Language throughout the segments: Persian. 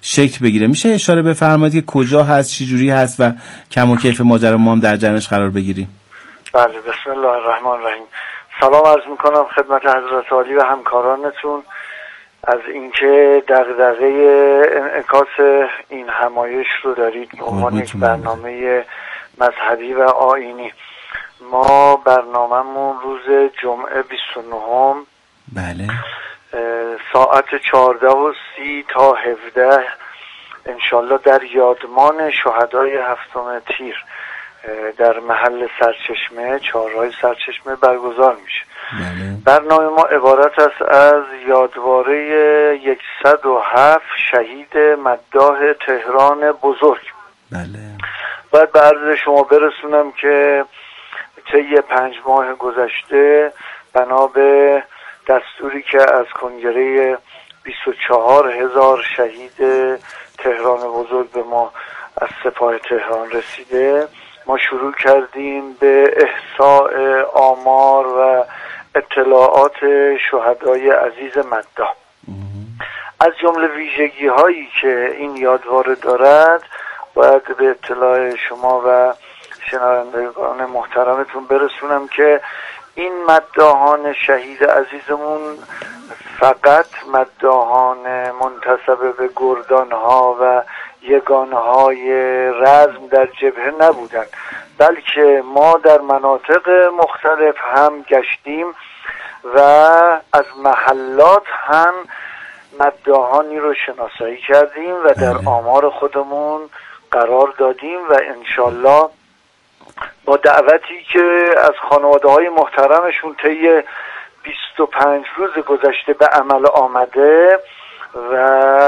شکل بگیره. میشه اشاره بفرمایید که کجا هست، چی جوری هست و کم و کیف ماجرا ما هم در جریانش قرار بگیریم؟ بله، بسم الله الرحمن الرحیم. سلام عرض میکنم خدمت حضرت عالی و همکارانتون از اینکه دغدغه انعکاس این همایش رو دارید به عنوان یک برنامه مذهبی و آیینی. ما برنامه‌مون روز جمعه 29 بله ساعت 14:30 تا 17 انشالله در یادمان شهدای 7 تیر در محل سرچشمه، چهارراه سرچشمه برگزار میشه. برنامه ما عبارت است از یادواره 107 شهید مداح تهران بزرگ. باید به عرض شما برسونم که طی 5 ماه گذشته بنا به دستوری که از کنگره 24,000 شهید تهران بزرگ به ما از سپاه تهران رسیده، ما شروع کردیم به احصاء آمار و اطلاعات شهدای عزیز مداح. از جمله ویژگی هایی که این یادواره دارد باید به اطلاع شما و شنوندگان محترمتون برسونم که این مداحان شهید عزیزمون فقط مداحان منتسب به گردانها و یگانهای رزم در جبهه نبودند، بلکه ما در مناطق مختلف هم گشتیم و از محلات هم مداحانی رو شناسایی کردیم و در آمار خودمون قرار دادیم و انشالله با دعوتی که از خانواده های محترمشون طی 25 روز گذشته به عمل آمده و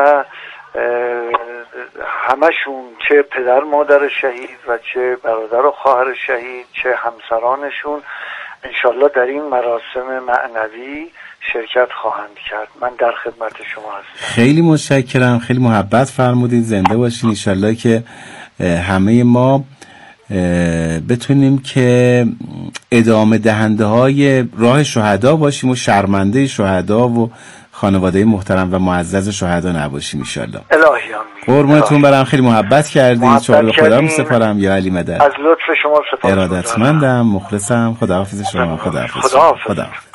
همشون چه پدر مادر شهید و چه برادر و خواهر شهید چه همسرانشون انشالله در این مراسم معنوی شرکت خواهند کرد. من در خدمت شما هستم. خیلی متشکرم، خیلی محبت فرمودید، زنده باشین. انشالله که همه ما بتونیم که ادامه دهنده های راه شهدا باشیم و شرمنده شهدا و خانواده محترم و معزز شهدا نباشیم انشالله. الهی آمین. قربونتون برم، خیلی محبت کردید. شما به خدا میسپارم یا علی مدد. از لطف شما سپاسگزارم. ارادتمندم، مخلصم. خداحافظ شما. خداحافظ. خداحافظ.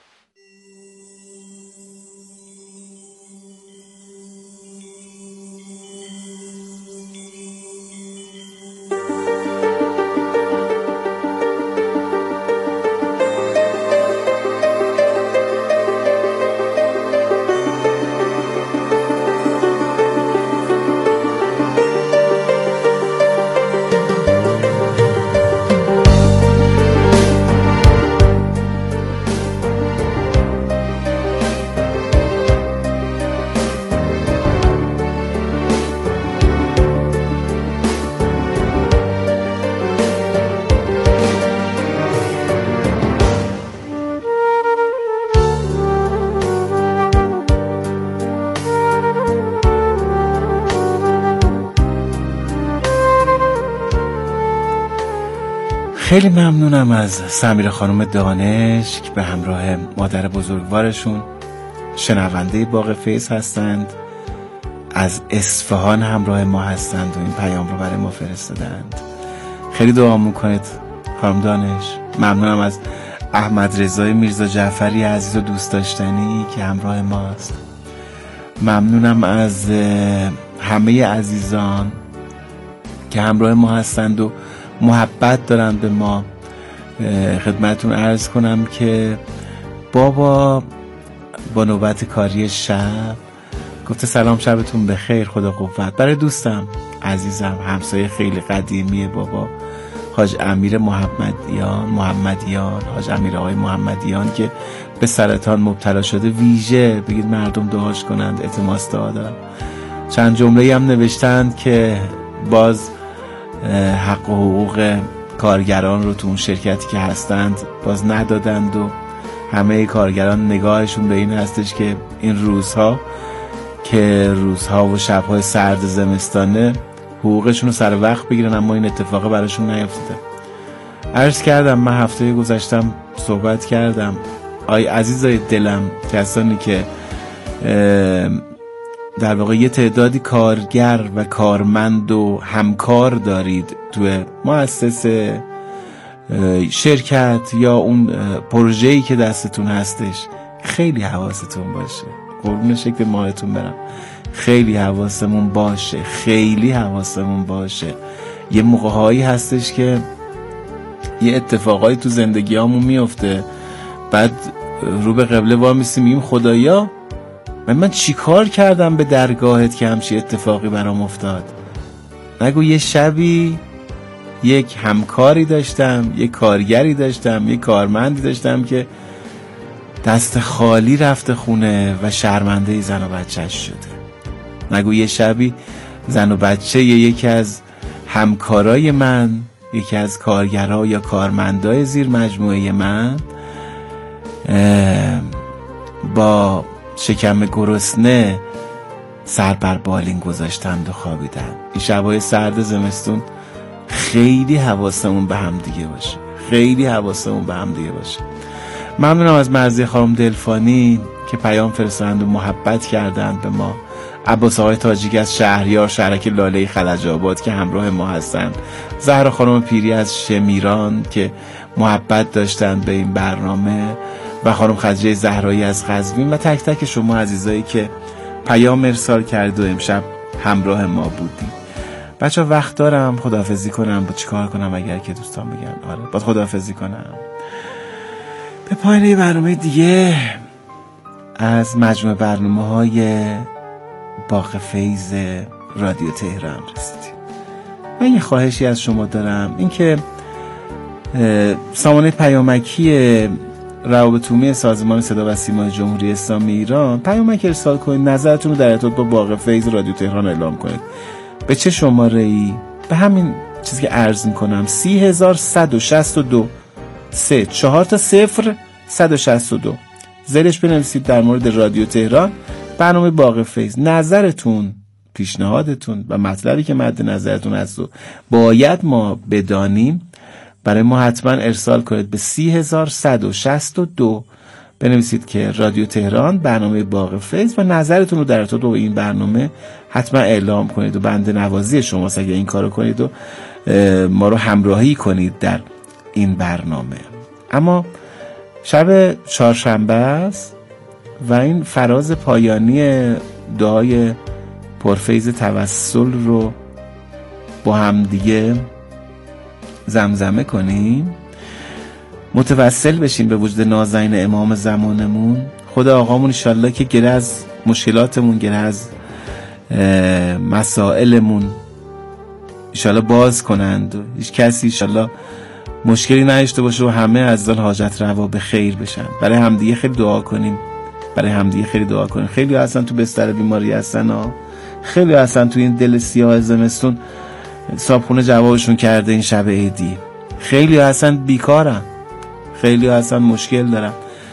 خیلی ممنونم از سمیرا خانم دانش که به همراه مادر بزرگوارشون شنونده باغ فیض هستند، از اصفهان همراه ما هستند و این پیام رو برای ما فرستادند. خیلی دعا میکنید خانم دانش. ممنونم از احمد رضای میرزا جعفری عزیز و دوست داشتنی که همراه ماست. ممنونم از همه عزیزان که همراه ما هستند و محبت دارن به ما. خدمتون عرض کنم که بابا با نوبت کاری شب گفته سلام، شبتون بخیر، خدا قوت. برای دوستم عزیزم همسایه خیلی قدیمی بابا حاج امیر محمدیان حاج امیر آقای محمدیان که به سرطان مبتلا شده، ویژه بگید مردم دعاش کنند، التماس دعا دارم. چند جمله هم نوشتند که باز حق و حقوق کارگران رو تو اون شرکتی که هستند باز ندادند و همه کارگران نگاهشون به این هستش که این روزها و شبهای سرد زمستانه حقوقشون رو سر وقت بگیرن، اما این اتفاق براشون نیفتاده. عرض کردم من هفته گذشتم صحبت کردم، آی عزیزای دلم، کسانی که در واقع یه تعدادی کارگر و کارمند و همکار دارید توی مؤسسه، شرکت یا اون پروژه‌ای که دستتون هستش، خیلی حواستون باشه. قربون شکل ماهتون برم، خیلی حواسمون باشه، خیلی حواسمون باشه. یه موقع‌هایی هستش که یه اتفاقایی تو زندگیامون میفته، بعد رو به قبله وامیستیم میگیم خدایا من چی کار کردم به درگاهت که همچی اتفاقی برام افتاد؟ نگو یه شبی یک همکاری داشتم، یک کارگری داشتم، یک کارمندی داشتم که دست خالی رفته خونه و شرمنده زن و بچه‌اش شده. نگو یه شبی زن و بچه یکی از همکارای من، یکی از کارگرها یا کارمندای زیر مجموعه من با شکم گرسنه سر بر بالین گذاشتند و خوابیدن. این شبای سرد زمستون خیلی حواسمون به هم دیگه باشه، خیلی حواسمون به هم دیگه باشه. ممنونم از مرضیه خانم دلفانی که پیام فرستادند و محبت کردند به ما. عباس آقای تاجیک از شهریار، شهرک لاله خلج آباد که همراه ما هستند. زهرا خانم پیری از شمیران که محبت داشتند به این برنامه و خانم خدیجه زهرایی از قزوین و تک تک شما عزیزایی که پیام ارسال کرد و امشب همراه ما بودید. بچه وقت دارم خداحافظی کنم، با چیکار کنم اگر که دوستان بگن آره باید خداحافظی کنم. به پایان برنامه دیگه از مجموعه برنامه‌های باغ فیض رادیو تهران رسیدیم. من یه خواهشی از شما دارم، این که سامانه پیامکی روابط عمومی سازمان صدا و سیما جمهوری اسلامی ایران پیامک ارسال کنید، نظرتون رو در ارتباط با باغ فیض رادیو تهران اعلام کنید. به چه شماره‌ای؟ به همین چیزی که عرض می‌کنم 30162 162 زیرش بنویسید در مورد رادیو تهران، برنامه باغ فیض. نظرتون، پیشنهادتون و مطلبی که مد نظرتون هست و باید ما بدانیم برای ما حتما ارسال کنید به 30162 بنویسید که رادیو تهران برنامه باغ فیض و نظرتون رو در ارتباط با این برنامه حتما اعلام کنید و بنده نوازی شماست اگه این کارو کنید و ما رو همراهی کنید در این برنامه. اما شب چهارشنبه است و این فراز پایانی دعای پرفیض توسل رو با هم دیگه زمزمه کنیم، متوسل بشیم به وجود نازنین امام زمانمون. خدا آقامون انشالله که گره از مشکلاتمون، گره از مسائلمون انشالله باز کنند و هیچ کسی انشالله مشکلی نداشته باشه و همه از دل حاجت روا به خیر بشن. برای همدیگه خیلی دعا کنیم، برای همدیگه خیلی دعا کنیم. خیلی هستن تو بستر بیماری هستن ها، خیلی هستن تو این دل سیاه زمستون صابخونه جوابشون کرده این شب عیدی، خیلی هستن بیکارن، خیلی هستن مشکل دارن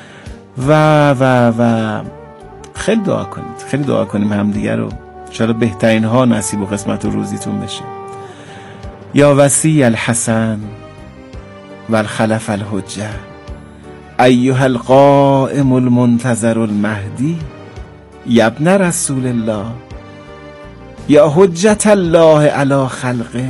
و خیلی دعا کنید، خیلی دعا کنیم همدیگه رو انشالله بهترین ها نصیب و قسمت و روزیتون بشه. یا وصی الحسن و الخلف الحجه ایها القائم المنتظر المهدی یا ابن رسول الله یا حجت الله علی خلقه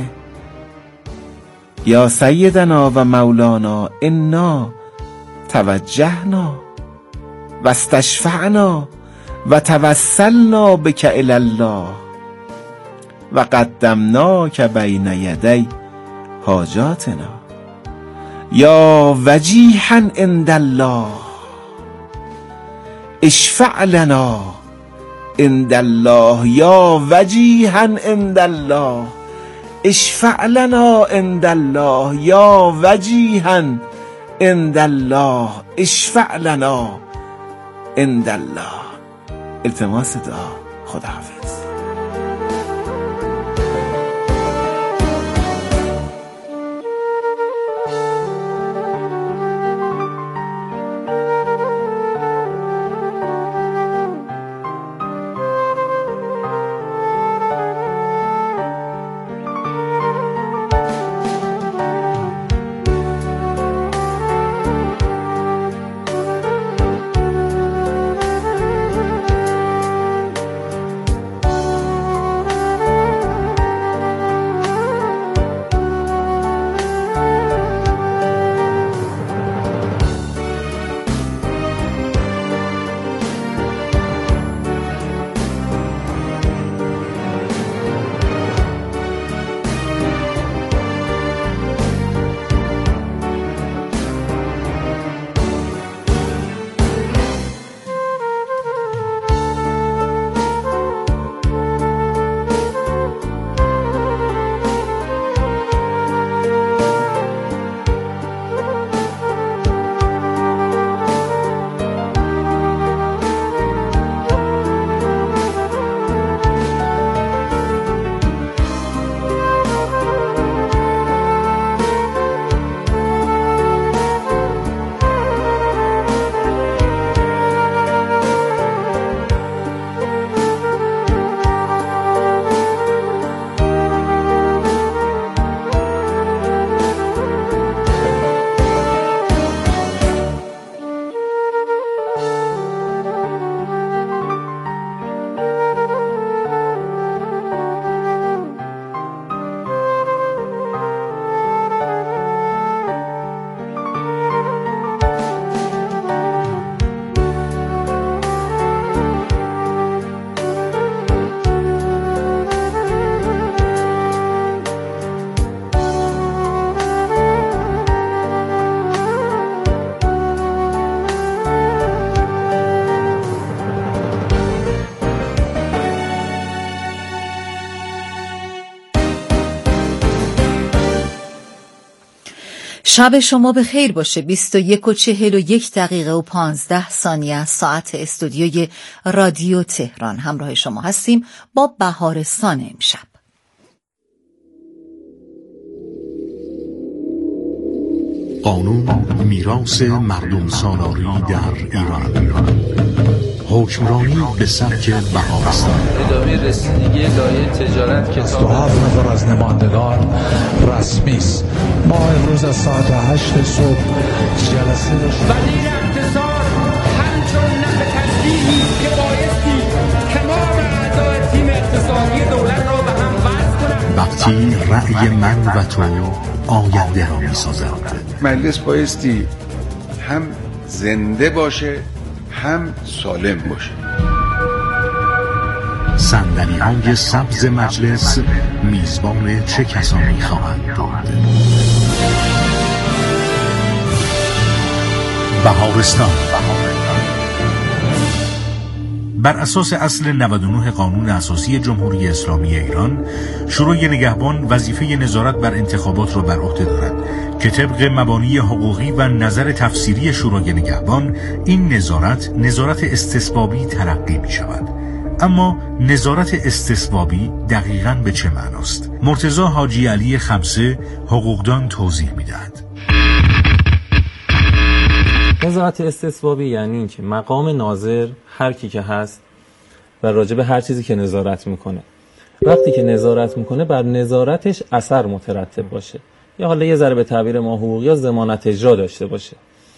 یا سیدنا و مولانا انا توجهنا و استشفعنا و توسلنا بک الی الله و قدمناک بین یدی حاجاتنا یا وجیها عند الله اشفع لنا عند الله یا وجیها عند الله اشفع لنا عند الله یا وجیها عند الله اشفع لنا عند الله. التماس دعا. خداحافظ. شب شما به خیر باشه. 21:41 از ساعت استودیوی رادیو تهران همراه شما هستیم با بهارستان امشب. قانون میراث مردم سالاری در ایران، حکمرانی به سبک بهارستان. ادامه رسیدگی لایحه تجارت کتاب 27 نفر از نمایندگان رسمی است. ما امروز از ساعت 8 صبح جلسه داشتیم. وزیر اقتصاد همچون نفع تدبیری که بایستی تمام اعضای تیم اقتصادی دولت را به هم وصل کنند. وقتی رأی من و تو آینده را می‌سازد. مجلس بایستی هم زنده باشه هم سالم باشه. صندلی‌های سبز مجلس میزبان چه کسانی خواهند بود؟ بهارستان. بر اساس اصل 99 قانون اساسی جمهوری اسلامی ایران، شورای نگهبان وظیفه نظارت بر انتخابات را بر عهده دارد که طبق مبانی حقوقی و نظر تفسیری شورای نگهبان این نظارت استصوابی تلقی می شود. اما نظارت استصوابی دقیقاً به چه معناست؟ مرتضی حاجی علی خمسه حقوقدان توضیح می دهد. نظارت استصوابی یعنی این که مقام ناظر هر کی که هست و راجع به هر چیزی که نظارت میکنه، وقتی که نظارت میکنه بر نظارتش اثر مترتب باشه، یا حالا یه ذره به تعبیر ما حقوقی یا ضمانت اجرا داشته باشه.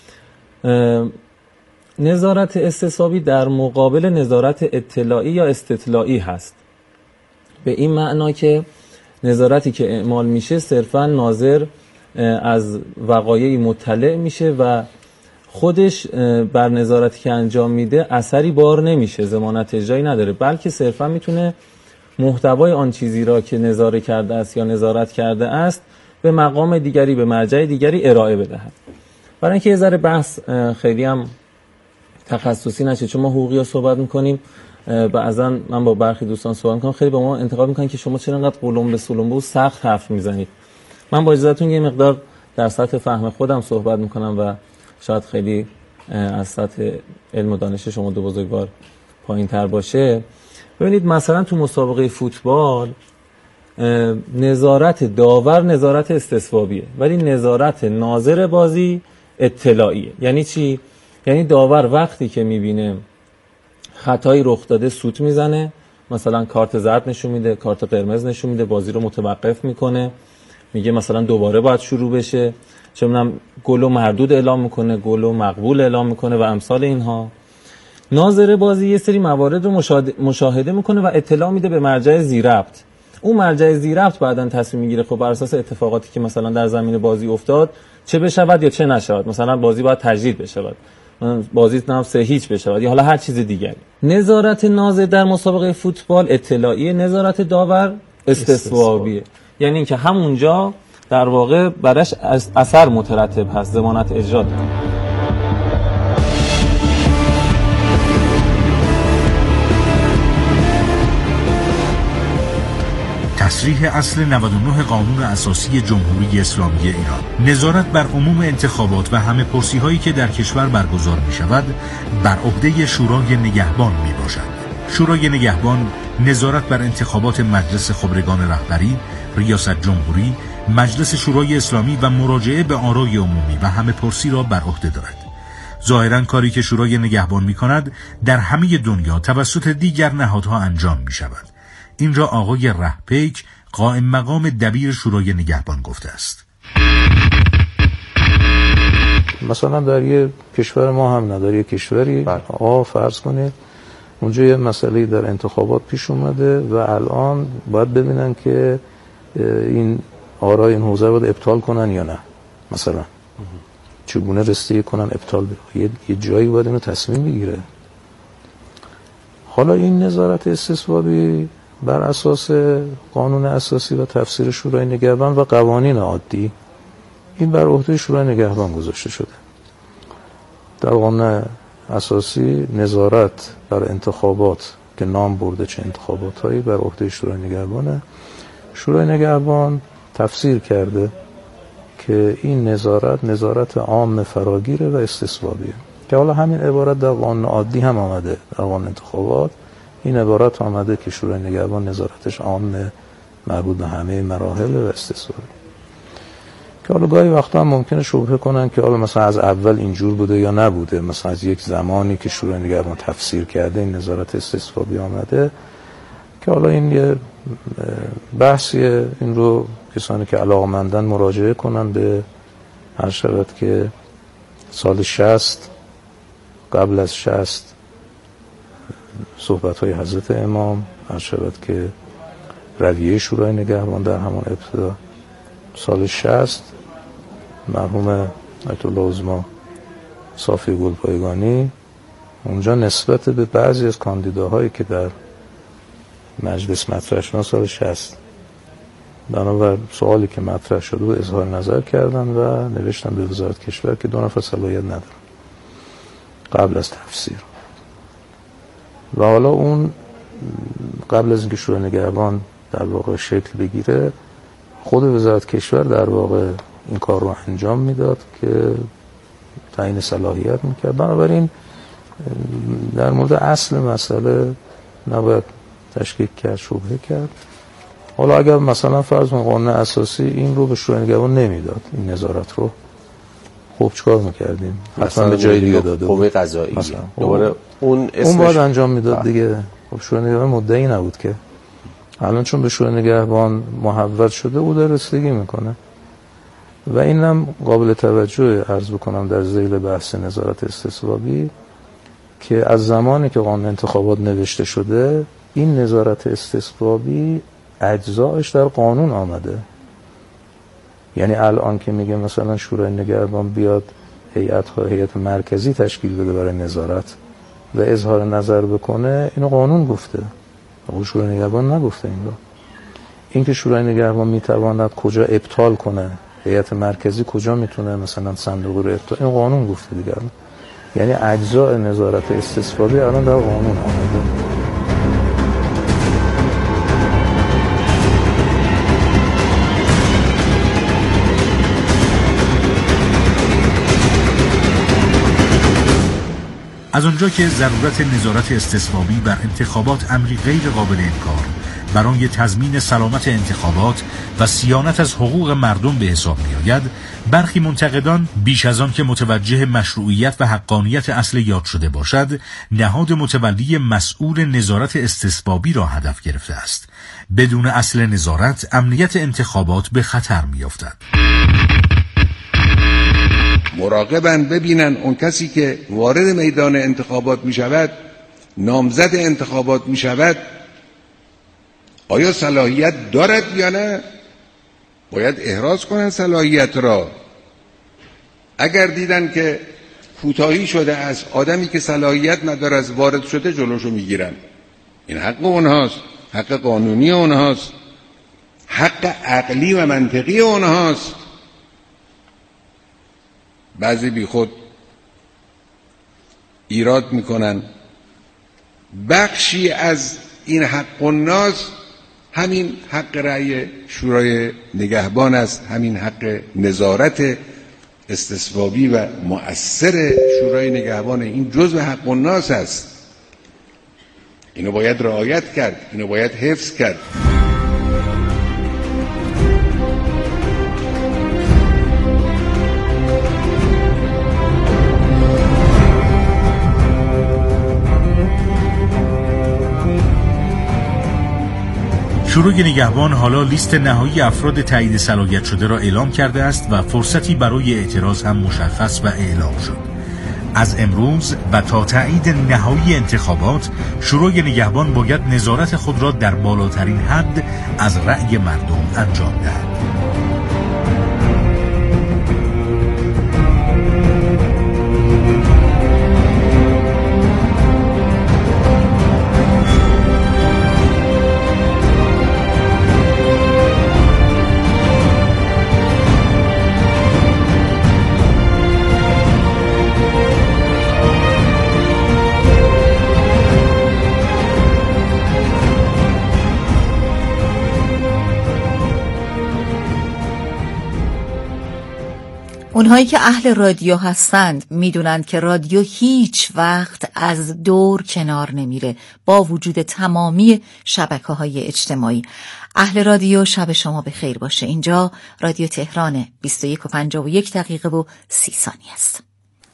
نظارت استصوابی در مقابل نظارت اطلاعی یا استطلاعی هست، به این معنا که نظارتی که اعمال میشه صرفا ناظر از وقایعی مطلع میشه و خودش بر نظارتی که انجام میده اثری بار نمیشه، ضمانت اجرایی نداره، بلکه صرفا میتونه محتوای آن چیزی را که نظاره کرده است یا نظارت کرده است به مقام دیگری، به مرجع دیگری ارائه بدهد. برای اینکه یه ذره بحث خیلی هم تخصصی نشه، چون ما حقوقی ها صحبت میکنیم، بعضا من با برخی دوستان صحبت میکنم، خیلی با ما انتقاد میکنن که شما چرا انقدر قلمبه سلمبه و سخت حرف میزنید. من با اجازهتون یه مقدار در سطح فهم خودم صحبت میکنم و شاید خیلی از سطح علم و دانش شما دو بزرگوار پایین تر باشه. ببینید مثلا تو مسابقه فوتبال نظارت داور نظارت استصوابیه، ولی نظارت ناظر بازی اطلاعیه. یعنی چی؟ یعنی داور وقتی که میبینه خطایی رخ داده سوت میزنه، مثلا کارت زرد نشون میده، کارت قرمز نشون میده، بازی رو متوقف میکنه، میگه مثلا دوباره باید شروع بشه، چه میدونم گل و مردود اعلام میکنه، گل و مقبول اعلام میکنه و امثال اینها. ناظر بازی یه سری موارد رو مشاهده میکنه و اطلاع میده به مرجع ذی‌ربط. اون مرجع ذی‌ربط بعداً تصمیم میگیره خب بر اساس اتفاقاتی که مثلا در زمین بازی افتاد چه بشود یا چه نشود. مثلا بازی باید تجدید بشود، بازی 3-0 بشود یا حالا هر چیز دیگری. نظارت ناظر در مسابقه فوتبال اطلاعی، نظارت داور استصوابیه. یعنی اینکه همونجا در واقع برش اثر مترتب هست، ضمانت اجرا داره. تصریح اصل 99 قانون اساسی جمهوری اسلامی ایران. نظارت بر عموم انتخابات و همه پرسی هایی که در کشور برگزار می شود بر عهده شورای نگهبان می باشد. شورای نگهبان نظارت بر انتخابات مجلس خبرگان رهبری، ریاست جمهوری، مجلس شورای اسلامی و مراجعه به آرای عمومی و همه پرسی را بر عهده دارد. ظاهراً کاری که شورای نگهبان می کند در همه دنیا توسط دیگر نهادها انجام می شود. این را آقای رهپیک قائم مقام دبیر شورای نگهبان گفته است. مثلا در یه کشور ما هم نداره، یه کشوری فرض کنید اونجا یه مسئله در انتخابات پیش اومده و الان باید ببینن که این آرای این حوزه رو باید ابطال کنن یا نه، مثلا چگونه رسیدگی کنن ابطال بره. یه جایی باید اینو تصمیم بگیره. حالا این نظارت استصوابی بر اساس قانون اساسی و تفسیر شورای نگهبان و قوانین عادی این بر عهده شورای نگهبان گذاشته شده. در قانون اساسی نظارت بر انتخابات که نام برده چه انتخابات هایی بر عهده شورای نگهبانه. شورای نگهبان تفسیر کرده که این نظارت عام فراگیره و استثبابیه، که حالا همین عبارت در قانون عادی هم آمده، در قانون انتخابات این عبارت آمده که شورای نگهبان نظارتش عام، مربوط به همه مراحل و استثبابی. که حالا گاهی وقتا هم ممکنه شبهه کنن که حالا مثلا از اول اینجور بوده یا نبوده، مثلا از یک زمانی که شورای نگهبان تفسیر کرده این نظارت استثبابی آمده، که حالا این یه بحثیه، این رو کسانی که علاقه‌مندن مراجعه کنن به هر شود که سال 60 قبل از 60 صحبت‌های حضرت امام، هر شود که رویه شورای نگهبان در همان ابتدا، سال 60 مرحوم آیت الله عظما صافی گلپایگانی اونجا نسبت به بعضی از کاندیداهایی که در مجلس مطرح شدن سال 60 بنابر سوالی که مطرح شده و اظهار نظر کردن و نوشتن به وزارت کشور که 2 نفر صلاحیت ندارن قبل از تفسیر. و حالا اون قبل از اینکه شورای نگهبان در واقع شکل بگیره، خود وزارت کشور در واقع این کار رو انجام میداد که تعیین صلاحیت میکرد. بنابراین در مورد اصل مسئله نباید تشکیک کرد، شبهه کرد. حالا اگر مثلا فرض کنیم قانون اساسی این رو به شورای نگهبان نمیداد، این نظارت رو، خب چیکار میکردیم؟ حتما به جای دیگه داده قوه قضاییه دوباره اون باید انجام میداد دیگه. خب شورای نگهبان مدعی نبود که، الان چون به شورای نگهبان محول شده او داره رسیدگی میکنه. و اینم قابل توجه عرض بکنم در ذیل بحث نظارت استثبابی که از زمانی که قانون انتخابات نوشته شده این نظارت استثبابی اجزایش در قانون آمده. یعنی الان که میگه مثلا شورای نگهبان بیاد هیئت مرکزی تشکیل بده برای نظارت و اظهار نظر بکنه، اینو قانون گفته، او شورای نگهبان نگفته. این که شورای نگهبان میتواند کجا ابطال کنه، هیئت مرکزی کجا میتونه مثلا صندوق رو ابطال، این قانون گفته دیگه. یعنی اجزاء نظارت استثبابی الان در قانون آمده. از آنجا که ضرورت نظارت استثبابی بر انتخابات امری غیر قابل انکار برای تضمین سلامت انتخابات و صیانت از حقوق مردم به حساب می‌آید، برخی منتقدان بیش از آن که متوجه مشروعیت و حقانیت اصل یاد شده باشد، نهاد متولی مسئول نظارت استثبابی را هدف گرفته است. بدون اصل نظارت امنیت انتخابات به خطر می‌افتد. مراقبن ببینن اون کسی که وارد میدان انتخابات می شود، نامزد انتخابات می شود، آیا صلاحیت دارد یا نه؟ باید احراز کنن صلاحیت را. اگر دیدن که کوتاهی شده از آدمی که صلاحیت نداره از وارد شده، جلوشو میگیرن. این حق اونهاست، حق قانونی اونهاست، حق عقلی و منطقی اونهاست. بعضی بی خود ایراد میکنن. بخشی از این حق الناس همین حق رأی شورای نگهبان است، همین حق نظارت استثبابی و مؤثر شورای نگهبان. این جزء حق الناس است، اینو باید رعایت کرد، اینو باید حفظ کرد. شورای نگهبان حالا لیست نهایی افراد تایید صلاحیت شده را اعلام کرده است و فرصتی برای اعتراض هم مشخص و اعلام شد. از امروز و تا تایید نهایی انتخابات، شورای نگهبان باید نظارت خود را در بالاترین حد از رأی مردم انجام دهد. اونهایی که اهل رادیو هستند میدونند که رادیو هیچ وقت از دور کنار نمیره با وجود تمامی شبکه‌های اجتماعی. اهل رادیو شب شما به خیر باشه. اینجا رادیو تهران 21:51 و 30 ثانیه است.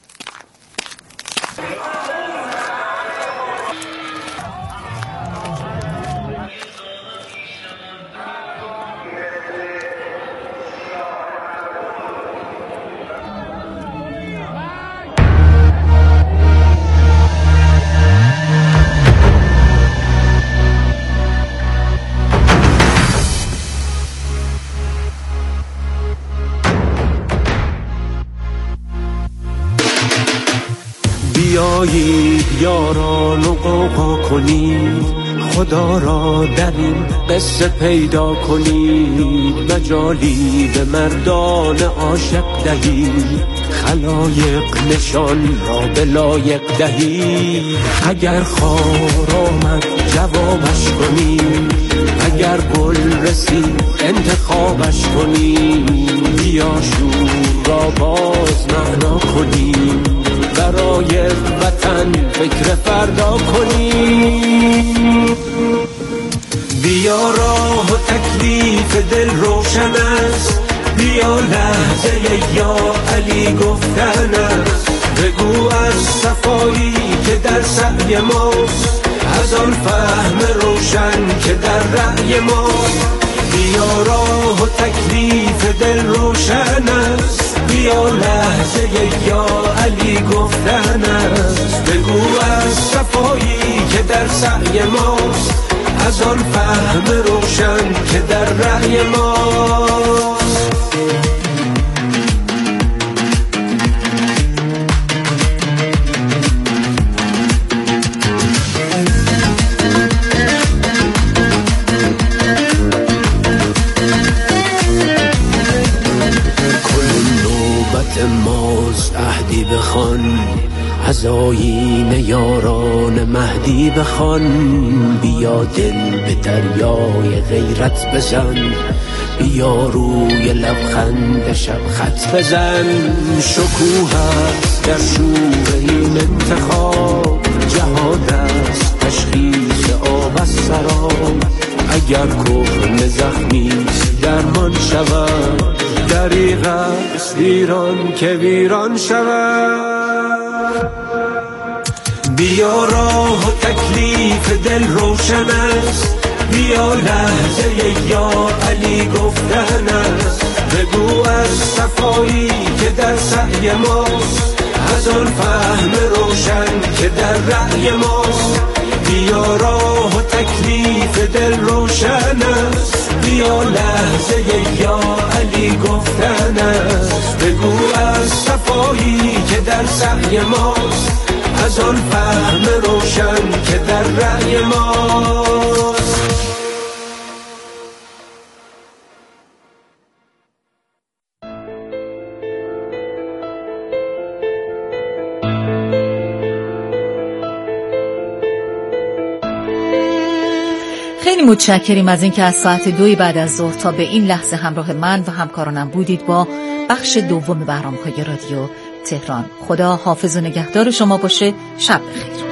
بیایید یاران و قوقا کنید، خدا را در این قصه پیدا کنید، مجالی به مردان عاشق دهید، خلایق نشان را به لایق دهید. اگر خار آمد جوابش کنید، اگر گل رسید انتخابش کنید، بیا شور را باز معنا کنید، برای وطن فکر فردا کنیم. بیا راه و تکلیف دل روشن است، بیا لحظه یا علی گفتن است، بگو از صفایی که در سعی ماست، از آن فهم روشن که در رأی ماست. بیا راه و تکلیف دل روشن است، بیا لحظه یا علی گفتن است، بگو از صفایی که در سعی ماست، از آن فهم روشن که در رأی ماست. ماست عهدی بخوان، از آیین یاران مهدی بخوان، بیا دل به دریای غیرت بزن، بیا روی لبخند شب خط بزن. شکوه است در شور این انتخاب، جهاد است تشخیص آب از سراب، اگر کهنه زخمیست درمان شود، دریغ است ایران که ویران شود. بیا راه و تکلیف دل روشن است، بیا لحظه یا علی گفتن است، بگو از صفایی که در سعی ماست، از آن فهم روشن که در رأی ماست. بیا راه و تکلیف دل روشن است، بیا لحظه یا علی گفتن است، بگو از صفایی که در سعی ماست، از آن فهم روشن که در رأی ماست. خیلی متشکریم از اینکه از ساعت 2 بعد از ظهر تا به این لحظه همراه من و همکارانم بودید با بخش دوم برنامه‌های رادیو تهران. خدا حافظ و نگهدار شما باشه. شب بخیر.